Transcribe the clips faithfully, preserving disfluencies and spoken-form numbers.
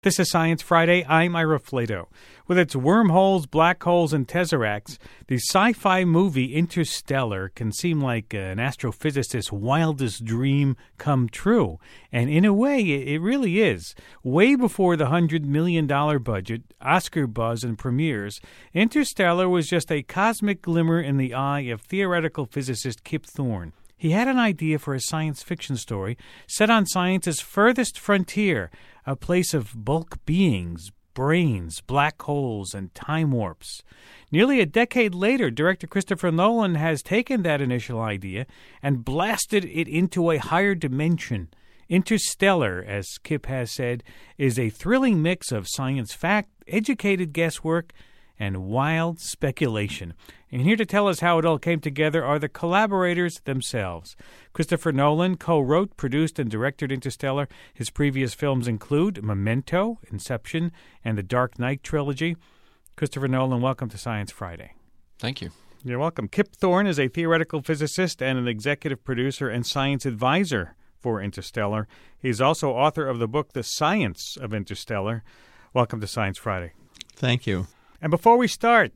This is Science Friday. I'm Ira Flato. With its wormholes, black holes, and tesseracts, the sci-fi movie Interstellar can seem like an astrophysicist's wildest dream come true. And in a way, it really is. Way before the one hundred million dollars budget, Oscar buzz, and premieres, Interstellar was just a cosmic glimmer in the eye of theoretical physicist Kip Thorne. He had an idea for a science fiction story set on science's furthest frontier, a place of bulk beings, brains, black holes, and time warps. Nearly a decade later, director Christopher Nolan has taken that initial idea and blasted it into a higher dimension. Interstellar, as Kip has said, is a thrilling mix of science fact, educated guesswork, and wild speculation. And here to tell us how it all came together are the collaborators themselves. Christopher Nolan co-wrote, produced, and directed Interstellar. His previous films include Memento, Inception, and the Dark Knight trilogy. Christopher Nolan, welcome to Science Friday. Thank you. You're welcome. Kip Thorne is a theoretical physicist and an executive producer and science advisor for Interstellar. He's also author of the book The Science of Interstellar. Welcome to Science Friday. Thank you. And before we start,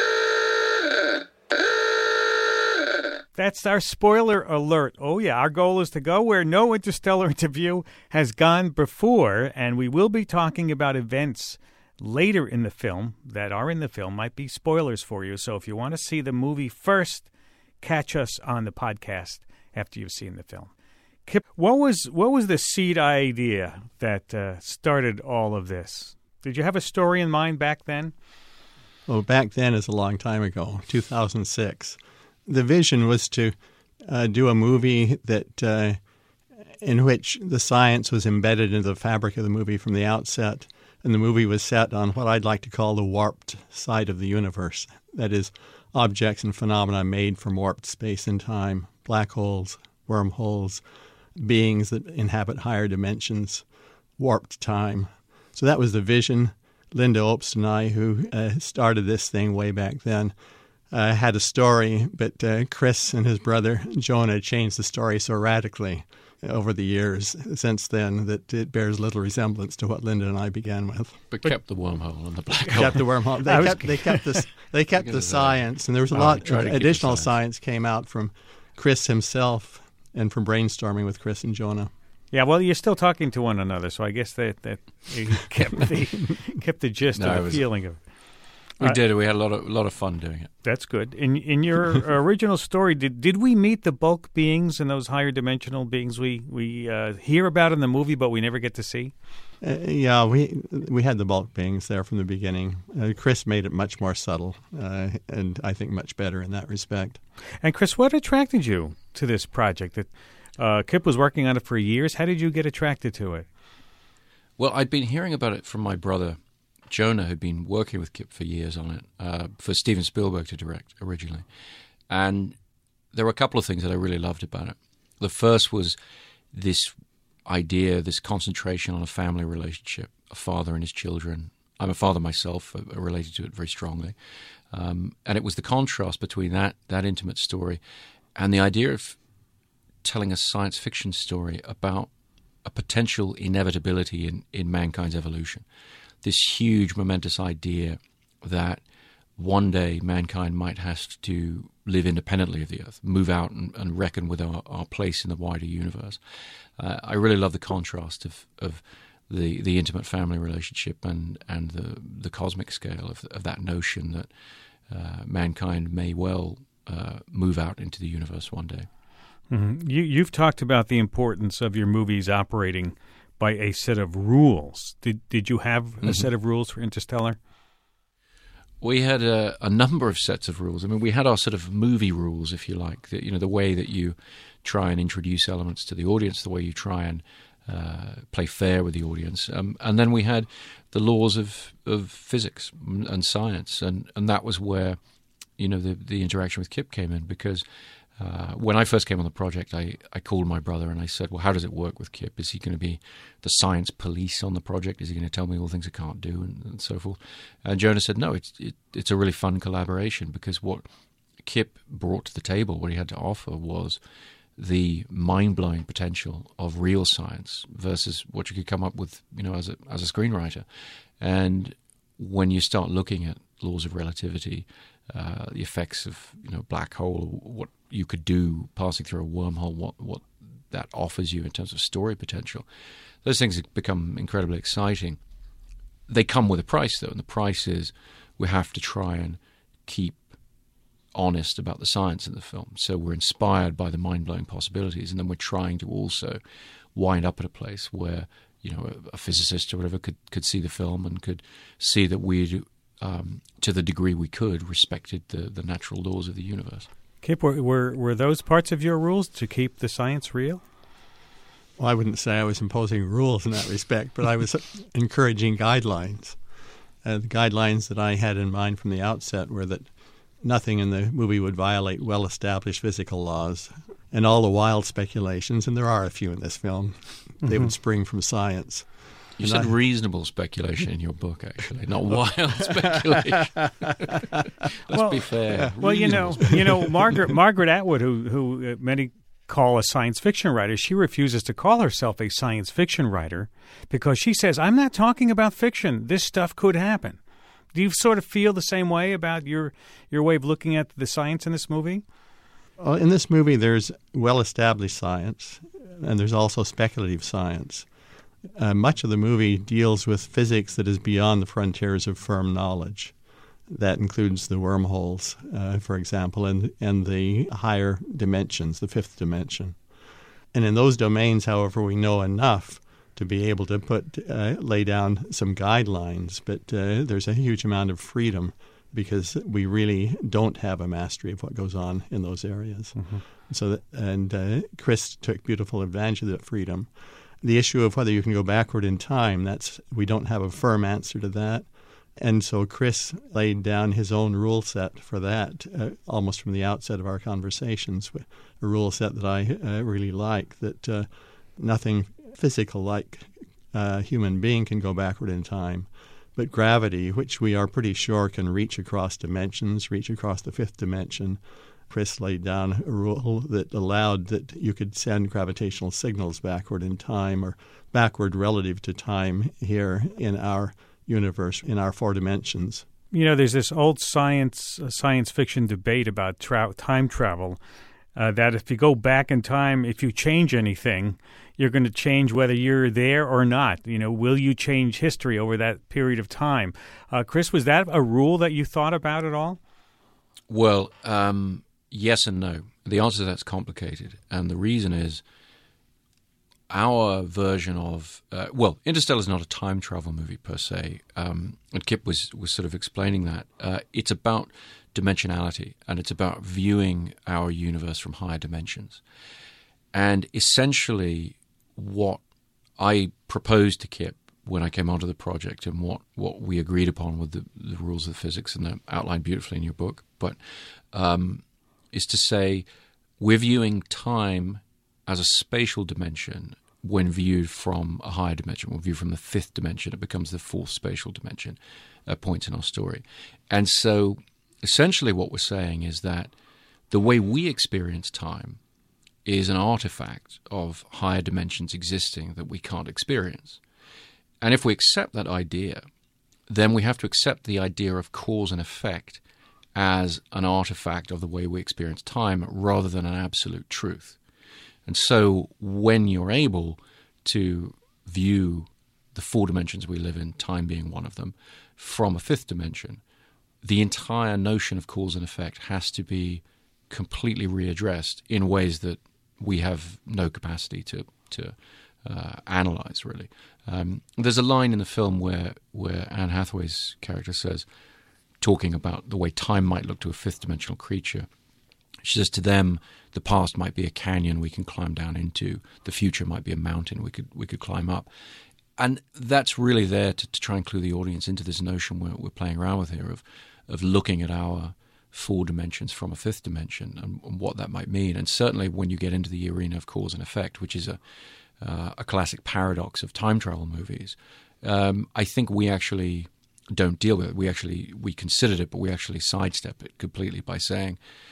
that's our spoiler alert. Oh, yeah, our goal is to go where no Interstellar interview has gone before, and we will be talking about events later in the film that are in the film, might be spoilers for you. So if you want to see the movie first, catch us on the podcast after you've seen the film. Kip, what was what was the seed idea that uh, started all of this? Did you have a story in mind back then? Well, back then is a long time ago, two thousand six. The vision was to uh, do a movie that uh, in which the science was embedded into the fabric of the movie from the outset, and the movie was set on what I'd like to call the warped side of the universe. That is, objects and phenomena made from warped space and time, black holes, wormholes, beings that inhabit higher dimensions, warped time. So that was the vision. Linda Obst and I, who uh, started this thing way back then, uh, had a story, but uh, Chris and his brother Jonah changed the story so radically over the years since then that it bears little resemblance to what Linda and I began with. But, but kept the wormhole and the black hole. Kept the wormhole. They kept, they kept the they kept the science, and there was a oh, lot of additional science. science came out from Chris himself and from brainstorming with Chris and Jonah. Yeah, well, you're still talking to one another, so I guess that that you kept the kept the gist no, of the was, feeling of it. We uh, did. We had a lot of a lot of fun doing it. That's good. In in your original story, did did we meet the bulk beings and those higher dimensional beings we we uh, hear about in the movie, but we never get to see? Uh, yeah, we we had the bulk beings there from the beginning. Uh, Chris made it much more subtle, uh, and I think much better in that respect. And Chris, what attracted you to this project? That Uh, Kip was working on it for years. How did you get attracted to it? Well, I'd been hearing about it from my brother, Jonah, who'd been working with Kip for years on it, uh, for Steven Spielberg to direct originally. And there were a couple of things that I really loved about it. The first was this idea, this concentration on a family relationship, a father and his children. I'm a father myself, uh, related to it very strongly. Um, and it was the contrast between that, that intimate story and the idea of telling a science fiction story about a potential inevitability in, in mankind's evolution. This huge, momentous idea that one day mankind might have to live independently of the Earth, move out and, and reckon with our, our place in the wider universe. Uh, I really love the contrast of, of the, the intimate family relationship and, and the, the cosmic scale of, of that notion that uh, mankind may well uh, move out into the universe one day. Mm-hmm. You, you've talked about the importance of your movies operating by a set of rules. Did did you have mm-hmm. a set of rules for Interstellar? We had a, a number of sets of rules. I mean, we had our sort of movie rules, if you like. The, you know, the way that you try and introduce elements to the audience, the way you try and uh, play fair with the audience, um, and then we had the laws of of physics and science, and and that was where, you know, the the interaction with Kip came in because. Uh, when I first came on the project, I, I called my brother and I said, well, how does it work with Kip? Is he going to be the science police on the project? Is he going to tell me all the things I can't do and, and so forth? And Jonah said, no, it's it, it's a really fun collaboration because what Kip brought to the table, what he had to offer was the mind-blowing potential of real science versus what you could come up with, you know, as a as a screenwriter. And when you start looking at laws of relativity, uh, the effects of, you know, black hole, what you could do passing through a wormhole, what what that offers you in terms of story potential, those things become incredibly exciting. They come with a price, though, and the price is we have to try and keep honest about the science in the film. So we're inspired by the mind-blowing possibilities, and then we're trying to also wind up at a place where, you know, a, a physicist or whatever could, could see the film and could see that we, um, to the degree we could, respected the, the natural laws of the universe. Kip, were, were were those parts of your rules to keep the science real? Well, I wouldn't say I was imposing rules in that respect, but I was encouraging guidelines. Uh, the guidelines that I had in mind from the outset were that nothing in the movie would violate well-established physical laws, and all the wild speculations, and there are a few in this film, mm-hmm. they would spring from science. You and said I, reasonable speculation in your book, actually, not wild speculation. Let's well, be fair. Well, you know, you know, Margaret Margaret Atwood, who who uh, many call a science fiction writer, she refuses to call herself a science fiction writer because she says, "I'm not talking about fiction. This stuff could happen." Do you sort of feel the same way about your your way of looking at the science in this movie? Well, in this movie, there's well-established science, and there's also speculative science. Uh, much of the movie deals with physics that is beyond the frontiers of firm knowledge. That includes the wormholes, uh, for example, and, and the higher dimensions, the fifth dimension. And in those domains, however, we know enough to be able to put uh, lay down some guidelines, but uh, there's a huge amount of freedom because we really don't have a mastery of what goes on in those areas. Mm-hmm. So, that, and uh, Chris took beautiful advantage of that freedom. The issue of whether you can go backward in time, that's we don't have a firm answer to that. And so Chris laid down his own rule set for that uh, almost from the outset of our conversations, a rule set that I uh, really like, that uh, nothing physical like a human being can go backward in time, but gravity, which we are pretty sure can reach across dimensions, reach across the fifth dimension. Chris laid down a rule that allowed that you could send gravitational signals backward in time or backward relative to time here in our universe, in our four dimensions. You know, there's this old science uh, science fiction debate about tra- time travel, uh, that if you go back in time, if you change anything, you're going to change whether you're there or not. You know, will you change history over that period of time? Uh, Chris, was that a rule that you thought about at all? Well, um, yes and no. The answer to that's complicated, and the reason is our version of uh, well, Interstellar is not a time travel movie per se, um, and Kip was was sort of explaining that. Uh, it's about dimensionality, and it's about viewing our universe from higher dimensions. And essentially, what I proposed to Kip when I came onto the project, and what, what we agreed upon with the, the rules of physics, and they're outlined beautifully in your book, but um, is to say we're viewing time as a spatial dimension when viewed from a higher dimension. When viewed from the fifth dimension, it becomes the fourth spatial dimension uh, point in our story. And so essentially what we're saying is that the way we experience time is an artifact of higher dimensions existing that we can't experience. And if we accept that idea, then we have to accept the idea of cause and effect as an artifact of the way we experience time rather than an absolute truth. And so when you're able to view the four dimensions we live in, time being one of them, from a fifth dimension, the entire notion of cause and effect has to be completely readdressed in ways that we have no capacity to to uh, analyze, really. Um, there's a line in the film where, where Anne Hathaway's character says, talking about the way time might look to a fifth-dimensional creature, she says to them, the past might be a canyon we can climb down into. The future might be a mountain we could we could climb up. And that's really there to, to try and clue the audience into this notion we're, we're playing around with here of, of looking at our four dimensions from a fifth dimension and, and what that might mean. And certainly when you get into the arena of cause and effect, which is a uh, a classic paradox of time travel movies, um, I think we actually don't deal with it. We actually we considered it, but we actually sidestep it completely by saying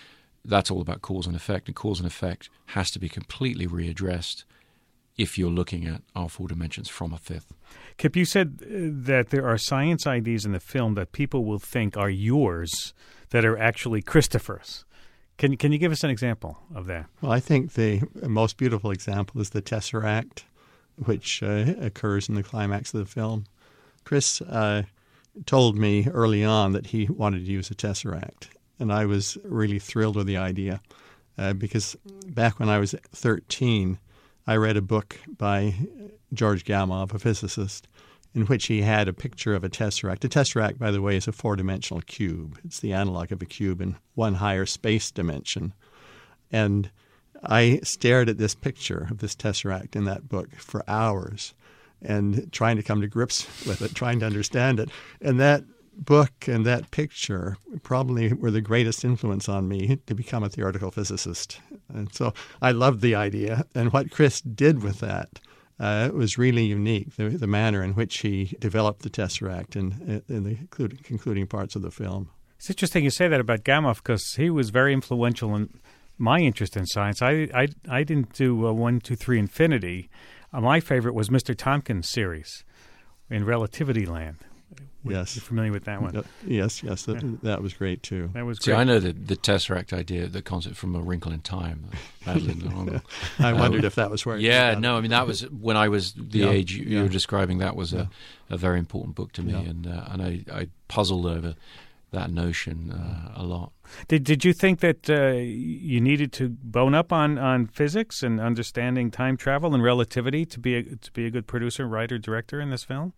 that's all about cause and effect, and cause and effect has to be completely readdressed if you're looking at our four dimensions from a fifth. Kip, you said uh, that there are science ideas in the film that people will think are yours that are actually Christopher's. Can, can you give us an example of that? Well, I think the most beautiful example is the Tesseract, which uh, occurs in the climax of the film. Chris uh, told me early on that he wanted to use a Tesseract, and I was really thrilled with the idea uh, because back when I was thirteen, I read a book by George Gamow, a physicist, in which he had a picture of a tesseract. A tesseract, by the way, is a four-dimensional cube. It's the analog of a cube in one higher space dimension. And I stared at this picture of this tesseract in that book for hours and trying to come to grips with it, trying to understand it. And that book and that picture probably were the greatest influence on me to become a theoretical physicist. And so I loved the idea. And what Chris did with that uh, was really unique, the, the manner in which he developed the Tesseract in, in the concluding, concluding parts of the film. It's interesting you say that about Gamow because he was very influential in my interest in science. I, I, I didn't do uh, one, two, three Infinity. Uh, my favorite was Mister Tompkins' series in Relativity Land. Yes. You're familiar with that one? Uh, yes, yes. That, Yeah. that was great, too. That was See, great. I know the, the Tesseract idea, the concept from A Wrinkle in Time. Madeline L'Engle. I wondered Um, if that was where it Yeah, came no, out. I mean, that was when I was the Yeah, age you, you yeah. were describing. That was Yeah. a, a very important book to me, Yeah. and uh, and I, I puzzled over that notion uh, a lot. Did Did you think that uh, you needed to bone up on, on physics and understanding time travel and relativity to be a, to be a good producer, writer, director in this film?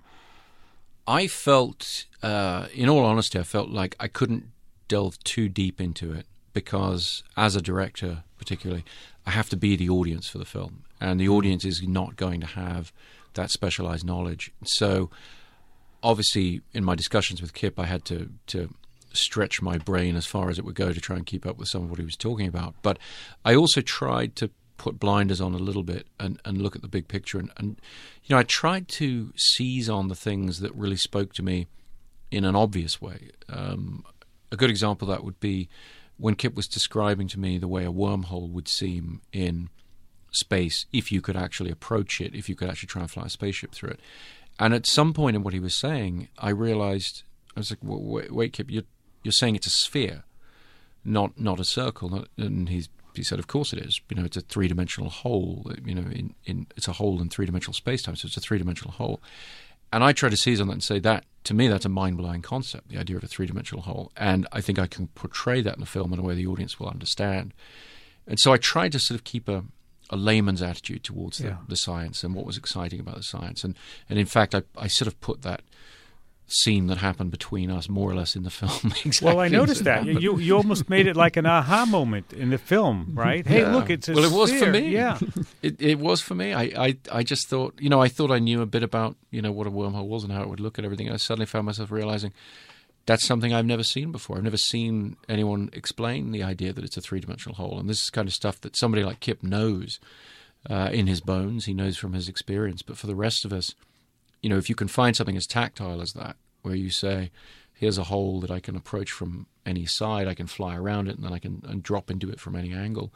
I felt, uh, in all honesty, I felt like I couldn't delve too deep into it because, as a director, particularly, I have to be the audience for the film, and the audience is not going to have that specialized knowledge. So, obviously, in my discussions with Kip, I had to to stretch my brain as far as it would go to try and keep up with some of what he was talking about. But I also tried to put blinders on a little bit and, and look at the big picture. And, and, you know, I tried to seize on the things that really spoke to me in an obvious way. Um, a good example of that would be when Kip was describing to me the way a wormhole would seem in space if you could actually approach it, if you could actually try and fly a spaceship through it. And at some point in what he was saying, I realized, I was like, well, wait, wait, Kip, you're, you're saying it's a sphere, not not a circle. And he's He said, "Of course it is. You know, it's a three-dimensional hole. You know, in, in it's a hole in three-dimensional space-time, so it's a three-dimensional hole." And I try to seize on that and say that to me, that's a mind-blowing concept, the idea of a three-dimensional hole. And I think I can portray that in a film in a way the audience will understand. And so I tried to sort of keep a, a layman's attitude towards the, Yeah. the science and what was exciting about the science. And and in fact, I, I sort of put that scene that happened between us more or less in the film. Exactly. Well, I as noticed it that. happened. You you almost made it like an aha moment in the film, right? Hey, Yeah. look, it's a well, it was for sphere. me. Yeah. it it was for me. I, I I just thought, you know, I thought I knew a bit about, you know, what a wormhole was and how it would look and everything. And I suddenly found myself realizing that's something I've never seen before. I've never seen anyone explain the idea that it's a three-dimensional hole. And this is kind of stuff that somebody like Kip knows uh, in his bones. He knows from his experience. But for the rest of us, you know, if you can find something as tactile as that, where you say, here's a hole that I can approach from any side, I can fly around it, and then I can and drop into it from any angle.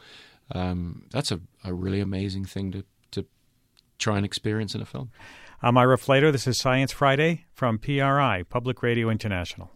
Um, that's a, a really amazing thing to, to try and experience in a film. I'm Ira Flater. This is Science Friday from P R I, Public Radio International.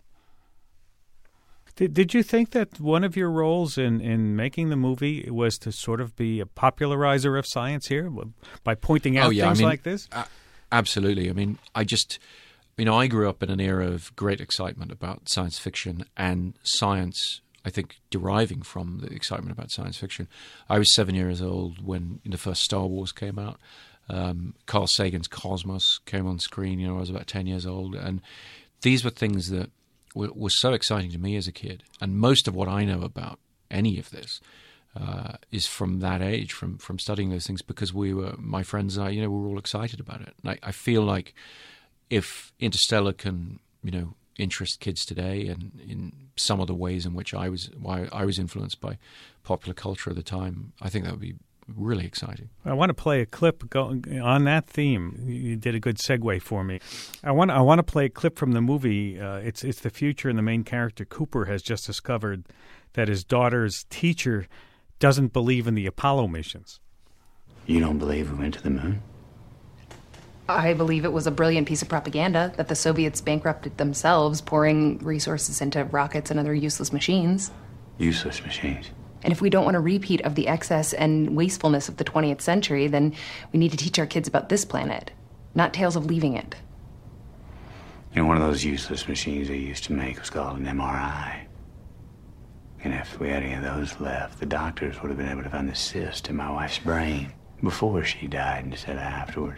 Did, did you think that one of your roles in, in making the movie was to sort of be a popularizer of science here by pointing out oh, yeah, things I mean, like this? Uh, absolutely. I mean, I just... You know, I grew up in an era of great excitement about science fiction and science, I think, deriving from the excitement about science fiction. I was seven years old when the first Star Wars came out. Um, Carl Sagan's Cosmos came on screen. You know, I was about ten years old. And these were things that were, were so exciting to me as a kid. And most of what I know about any of this uh, is from that age, from, from studying those things, because we were, my friends and I, you know, we were all excited about it. And I, I feel like if Interstellar can, you know, interest kids today, and in some of the ways in which I was, why I was influenced by popular culture at the time, I think that would be really exciting. I want to play a clip go, on that theme. You did a good segue for me. I want I want to play a clip from the movie. Uh, it's it's the future, and the main character Cooper has just discovered that his daughter's teacher doesn't believe in the Apollo missions. You don't believe we went to the moon? I believe it was a brilliant piece of propaganda that the Soviets bankrupted themselves, pouring resources into rockets and other useless machines. Useless machines? And if we don't want a repeat of the excess and wastefulness of the twentieth century, then we need to teach our kids about this planet, not tales of leaving it. And one of those useless machines they used to make was called an M R I. And if we had any of those left, the doctors would have been able to find the cyst in my wife's brain before she died instead of afterwards.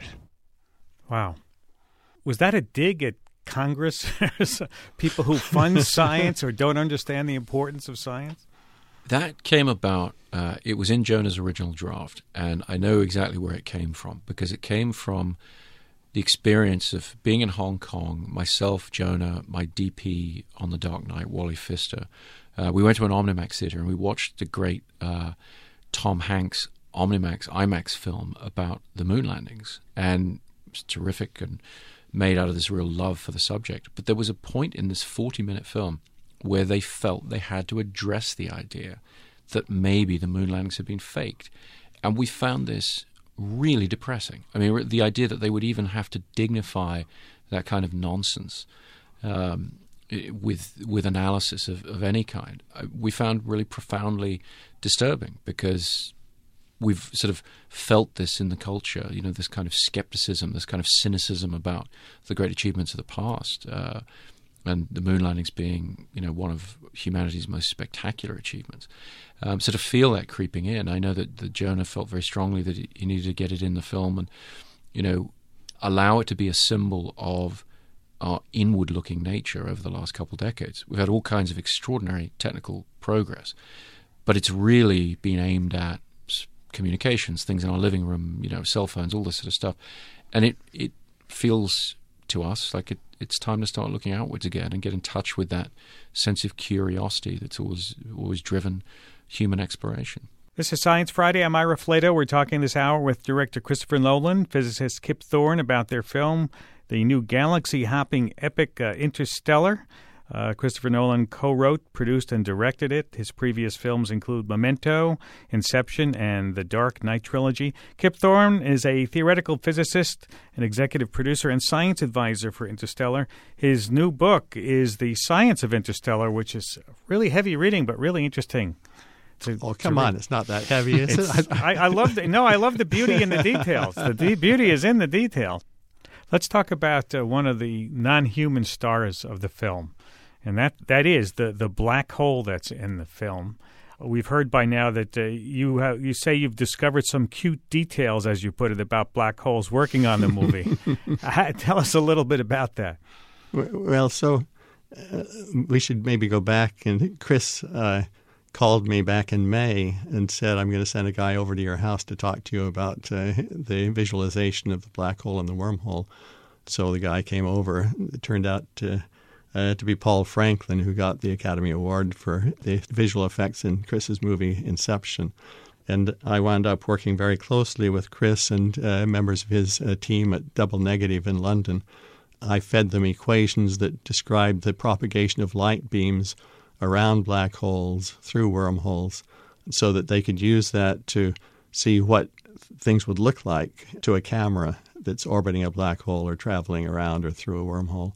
Wow. Was that a dig at Congress? People who fund science or don't understand the importance of science? That came about, uh, it was in Jonah's original draft, and I know exactly where it came from, because it came from the experience of being in Hong Kong, myself, Jonah, my D P on The Dark Knight, Wally Pfister. Uh, we went to an Omnimax theater and we watched the great uh, Tom Hanks Omnimax IMAX film about the moon landings, and it's terrific and made out of this real love for the subject. But there was a point in this forty-minute film where they felt they had to address the idea that maybe the moon landings had been faked. And we found this really depressing. I mean, the idea that they would even have to dignify that kind of nonsense um, with with analysis of, of any kind, we found really profoundly disturbing, because we've sort of felt this in the culture, you know, this kind of skepticism, this kind of cynicism about the great achievements of the past, uh, and the moon landings being, you know, one of humanity's most spectacular achievements. Um, so to feel that creeping in, I know that, that Jonah felt very strongly that he, he needed to get it in the film and, you know, allow it to be a symbol of our inward-looking nature over the last couple of decades. We've had all kinds of extraordinary technical progress, but it's really been aimed at communications, things in our living room, you know, cell phones, all this sort of stuff. And it, it feels to us like it, it's time to start looking outwards again and get in touch with that sense of curiosity that's always always driven human exploration. This is Science Friday. I'm Ira Flato. We're talking this hour with director Christopher Nolan, physicist Kip Thorne, about their film, the new galaxy-hopping epic uh, Interstellar. Uh, Christopher Nolan co-wrote, produced, and directed it. His previous films include Memento, Inception, and the Dark Knight trilogy. Kip Thorne is a theoretical physicist, an executive producer, and science advisor for Interstellar. His new book is The Science of Interstellar, which is really heavy reading, but really interesting. To, oh, come on. It's not that heavy, is it? I, I love the, no, I love the beauty in the details. The de- beauty is in the details. Let's talk about uh, one of the non-human stars of the film. And that, that is the, the black hole that's in the film. We've heard by now that uh, you have, you say you've discovered some cute details, as you put it, about black holes working on the movie. Tell us a little bit about that. Well, so uh, we should maybe go back. And Chris uh, called me back in May and said, I'm going to send a guy over to your house to talk to you about uh, the visualization of the black hole and the wormhole. So the guy came over. It turned out to... Uh, to be Paul Franklin, who got the Academy Award for the visual effects in Chris's movie Inception. And I wound up working very closely with Chris and uh, members of his uh, team at Double Negative in London. I fed them equations that described the propagation of light beams around black holes through wormholes so that they could use that to see what things would look like to a camera that's orbiting a black hole or traveling around or through a wormhole.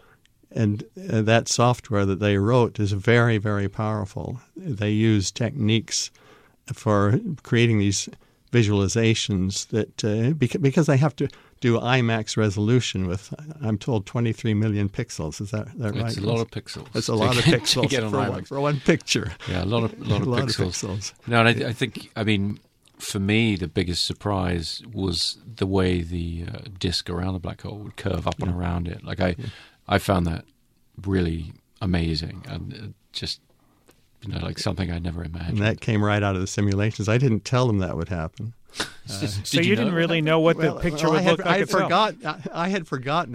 And uh, that software that they wrote is very, very powerful. They use techniques for creating these visualizations that uh, beca- because they have to do IMAX resolution with, I'm told, twenty-three million pixels. Is that, that right? It's a lot of pixels. It's a lot of pixels get on for, one, for one picture. Yeah, a lot of, a lot of, a lot pixels. of pixels. No, and I, I think, I mean, for me, the biggest surprise was the way the uh, disk around the black hole would curve up yeah. and around it. Like I... Yeah. I found that really amazing and just, you know, like something I never imagined. And that came right out of the simulations. I didn't tell them that would happen. Uh, so you, you didn't really know what well, the picture well, would had, look like I had itself. Forgot, I, I had forgotten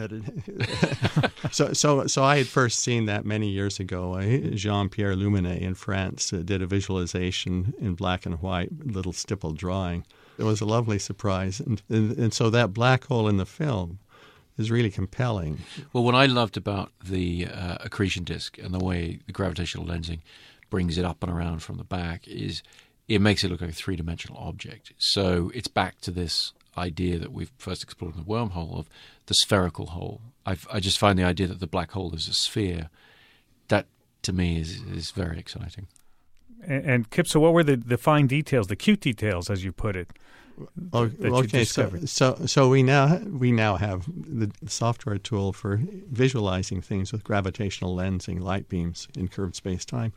it. so, so, so I had first seen that many years ago. Jean-Pierre Luminet in France uh, did a visualization in black and white, little stippled drawing. It was a lovely surprise. And, and, and so that black hole in the film is really compelling. Well, what I loved about the uh, accretion disk and the way the gravitational lensing brings it up and around from the back, is it makes it look like a three-dimensional object. So it's back to this idea that we've first explored in the Wormhole of the spherical hole. I've, I just find the idea that the black hole is a sphere, that to me is is very exciting. And, and Kip, so what were the, the fine details, the cute details, as you put it? Oh, that you okay, so, discovered? so so we now we now have the software tool for visualizing things with gravitational lensing, light beams in curved space-time.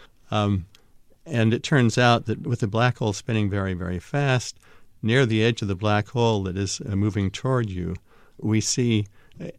Um, and it turns out that with the black hole spinning very, very fast, near the edge of the black hole that is uh, moving toward you, we see a,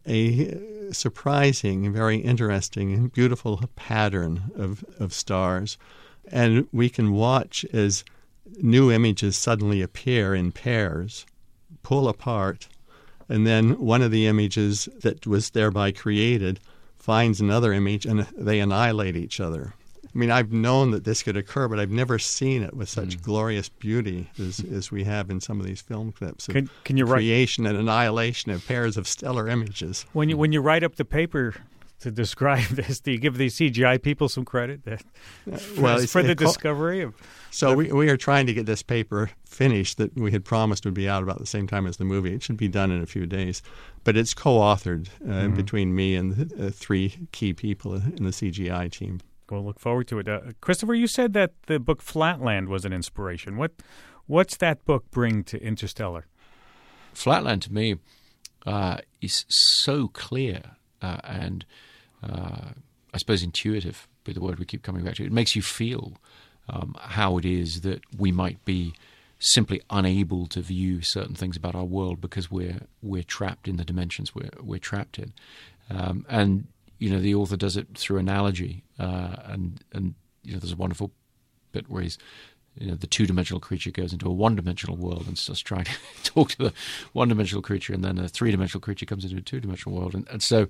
a surprising, very interesting, beautiful pattern of, of stars. And we can watch as new images suddenly appear in pairs, pull apart, and then one of the images that was thereby created finds another image and they annihilate each other. I mean, I've known that this could occur, but I've never seen it with such mm. glorious beauty as, as we have in some of these film clips of can, can you creation write, and annihilation of pairs of stellar images. When you when you write up the paper to describe this, do you give these C G I people some credit that, uh, well, for, for the co- discovery of? So we we are trying to get this paper finished that we had promised would be out about the same time as the movie. It should be done in a few days, but it's co-authored uh, mm-hmm. between me and the, uh, three key people in the C G I team. We'll look forward to it. Uh, Christopher, you said that the book Flatland was an inspiration. What what's that book bring to Interstellar? Flatland to me uh, is so clear uh, and uh, I suppose intuitive, be the word we keep coming back to. It makes you feel um, how it is that we might be simply unable to view certain things about our world because we're we're trapped in the dimensions we're we're trapped in, um, and you know the author does it through analogy, uh, and and you know there's a wonderful bit where he's. You know, the two-dimensional creature goes into a one-dimensional world and starts trying to talk to the one-dimensional creature, and then a three-dimensional creature comes into a two-dimensional world, and, and so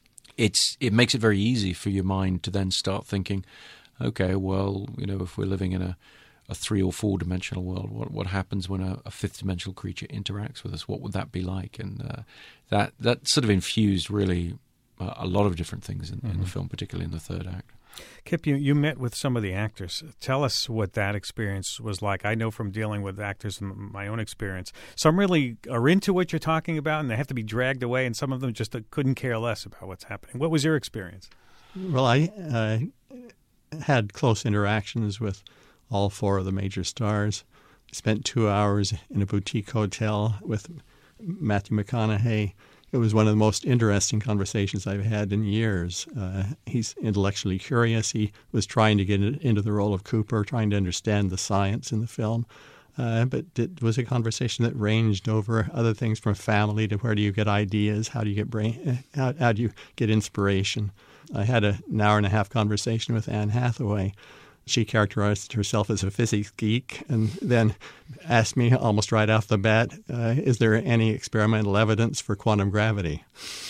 it's it makes it very easy for your mind to then start thinking, okay, well, you know, if we're living in a, a three- or four-dimensional world, what what happens when a, a fifth-dimensional creature interacts with us? What would that be like? And uh, that that sort of infused really uh, a lot of different things in, mm-hmm. in the film, particularly in the third act. Kip, you, you met with some of the actors. Tell us what that experience was like. I know from dealing with actors in my own experience, some really are into what you're talking about, and they have to be dragged away, and some of them just couldn't care less about what's happening. What was your experience? Well, I uh, had close interactions with all four of the major stars. Spent two hours in a boutique hotel with Matthew McConaughey. It was one of the most interesting conversations I've had in years. Uh, he's intellectually curious. He was trying to get into the role of Cooper, trying to understand the science in the film. Uh, but it was a conversation that ranged over other things from family to where do you get ideas, how do you get brain, how, how do you get inspiration. I had a, an hour and a half conversation with Anne Hathaway. She characterized herself as a physics geek and then asked me almost right off the bat, uh, is there any experimental evidence for quantum gravity?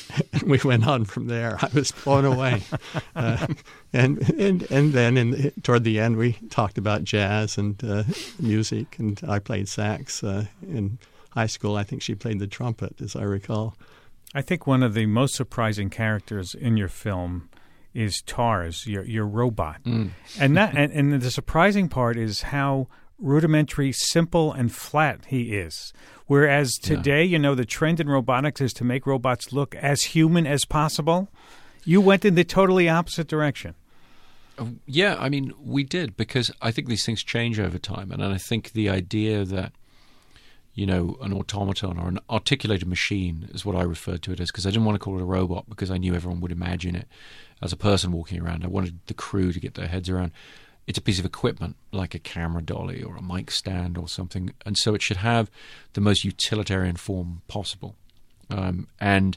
We went on from there. I was blown away. Uh, and, and and then in, toward the end, we talked about jazz and uh, music, and I played sax uh, in high school. I think she played the trumpet, as I recall. I think one of the most surprising characters in your film is Tars, your your robot. Mm. and that and, and the surprising part is how rudimentary, simple, and flat he is. Whereas today, yeah. you know, the trend in robotics is to make robots look as human as possible. You went in the totally opposite direction. Uh, yeah, I mean, we did, because I think these things change over time. And I think the idea that, you know, an automaton or an articulated machine is what I referred to it as, because I didn't want to call it a robot because I knew everyone would imagine it as a person walking around. I wanted the crew to get their heads around. It's a piece of equipment like a camera dolly or a mic stand or something, and so it should have the most utilitarian form possible. Um, and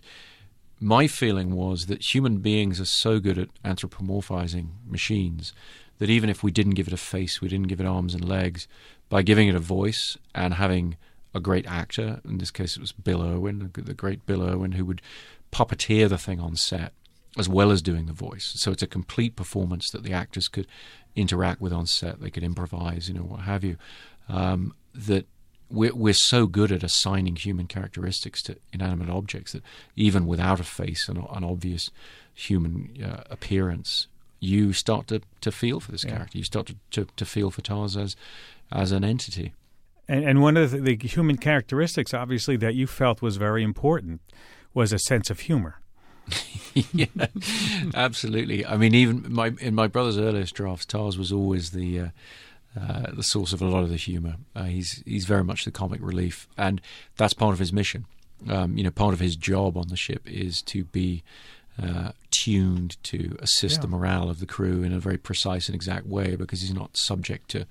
my feeling was that human beings are so good at anthropomorphizing machines that even if we didn't give it a face, we didn't give it arms and legs, by giving it a voice and having a great actor, in this case it was Bill Irwin, the great Bill Irwin, who would puppeteer the thing on set as well as doing the voice. So it's a complete performance that the actors could interact with on set. They could improvise, you know, what have you. Um, that we're, we're so good at assigning human characteristics to inanimate objects that even without a face and an obvious human uh, appearance, you start to, to feel for this Yeah. character. You start to, to, to feel for TARS as, as an entity. And, and one of the, the human characteristics, obviously, that you felt was very important was a sense of humor. Yeah, absolutely. I mean, even my in my brother's earliest drafts, TARS was always the uh, uh, the source of a lot of the humor. Uh, he's he's very much the comic relief, and that's part of his mission. Um, you know, part of his job on the ship is to be uh, tuned to assist Yeah. the morale of the crew in a very precise and exact way, because he's not subject to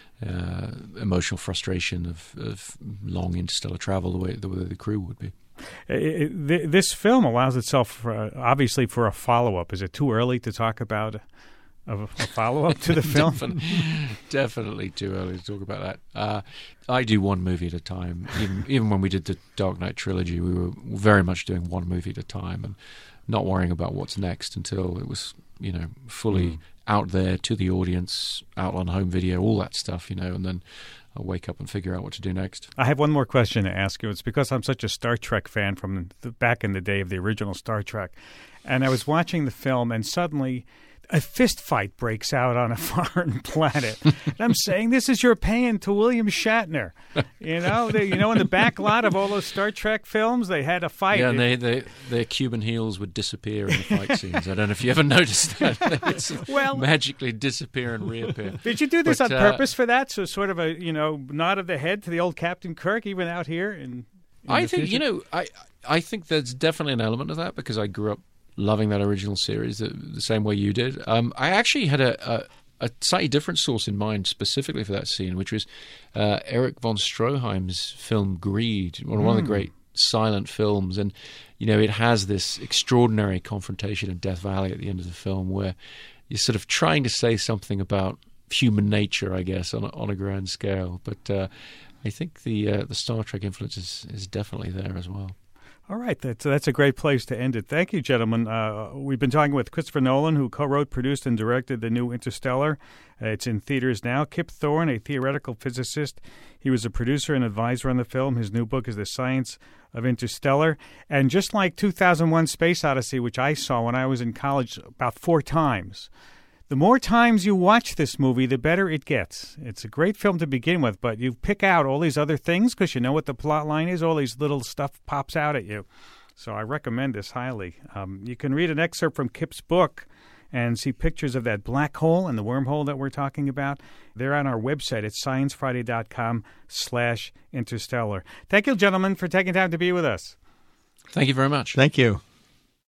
uh, emotional frustration of, of long interstellar travel the way the way the crew would be. It, it, th- this film allows itself, for, uh, obviously, for a follow-up. Is it too early to talk about a, a, a follow-up to the film? Definitely, definitely too early to talk about that. Uh, I do one movie at a time. Even, even when we did the Dark Knight trilogy, we were very much doing one movie at a time and not worrying about what's next until it was, you know, fully mm. out there to the audience, out on home video, all that stuff, you know, and then I'll wake up and figure out what to do next. I have one more question to ask you. It's because I'm such a Star Trek fan from the, back in the day of the original Star Trek. And I was watching the film, and suddenly a fist fight breaks out on a foreign planet. And I'm saying, this is your paying to William Shatner. You know, they, you know, in the back lot of all those Star Trek films, they had a fight. Yeah, and they, they, their Cuban heels would disappear in the fight scenes. I don't know if you ever noticed that. They would Well, magically disappear and reappear. Did you do this But, on uh, purpose for that? So sort of a, you know, nod of the head to the old Captain Kirk, even out here? In, in I the think, future? you know, I, I think there's definitely an element of that, because I grew up loving that original series the, the same way you did. Um, I actually had a, a, a slightly different source in mind specifically for that scene, which was uh, Erich von Stroheim's film Greed, one, mm. one of the great silent films. And, you know, it has this extraordinary confrontation in Death Valley at the end of the film where you're sort of trying to say something about human nature, I guess, on a, on a grand scale. But uh, I think the uh, the Star Trek influence is, is definitely there as well. All right, that's, that's a great place to end it. Thank you, gentlemen. Uh, we've been talking with Christopher Nolan, who co-wrote, produced, and directed the new Interstellar. Uh, it's in theaters now. Kip Thorne, a theoretical physicist. He was a producer and advisor on the film. His new book is The Science of Interstellar. And just like two thousand one Space Odyssey, which I saw when I was in college about four times, the more times you watch this movie, the better it gets. It's a great film to begin with, but you pick out all these other things because you know what the plot line is. All these little stuff pops out at you. So I recommend this highly. Um, you can read an excerpt from Kip's book and see pictures of that black hole and the wormhole that we're talking about. They're on our website at sciencefriday.com slash interstellar. Thank you, gentlemen, for taking time to be with us. Thank you very much. Thank you.